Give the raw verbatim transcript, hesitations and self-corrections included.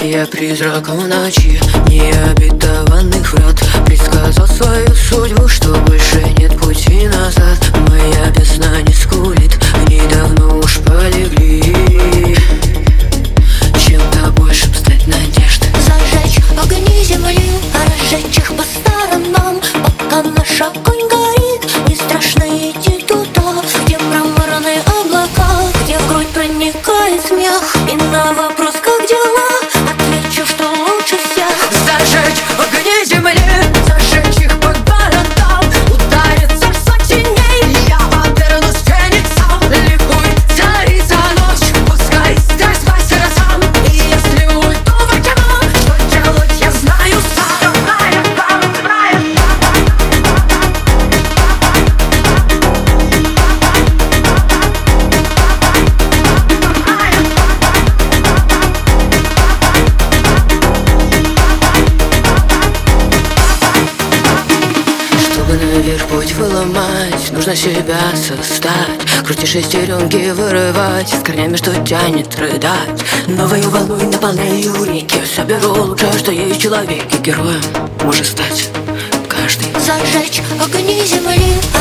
Я призраком ночи, необетованных врат, предсказал свою судьбу, что больше нет пути назад. Моя весна не скулит, они давно уж полегли. Чем-то большим стать надежды. Зажечь огни земли, разжечь их по сторонам. Пока наш огонь горит, не страшно идти туда, где мраморные облака, где в грудь проникает смех. И на вопрос, как дела, отвечу, что лучше всех. Зажечь огни земли, зажечь их по городам, ударится в сотни дней, я повернусь фениксом. Ликуй, царица ночь, пускай здесь мастер сам. И если уйду в океан, что делать я знаю сам. Знаю сам, знаю наверх путь выломать, нужно себя создать. Крути шестеренки вырывать, с корнями, что тянет рыдать. Новую волну наполняю реки, соберу лучшее, что есть в человеке. Героем может стать каждый. Зажечь огни земли,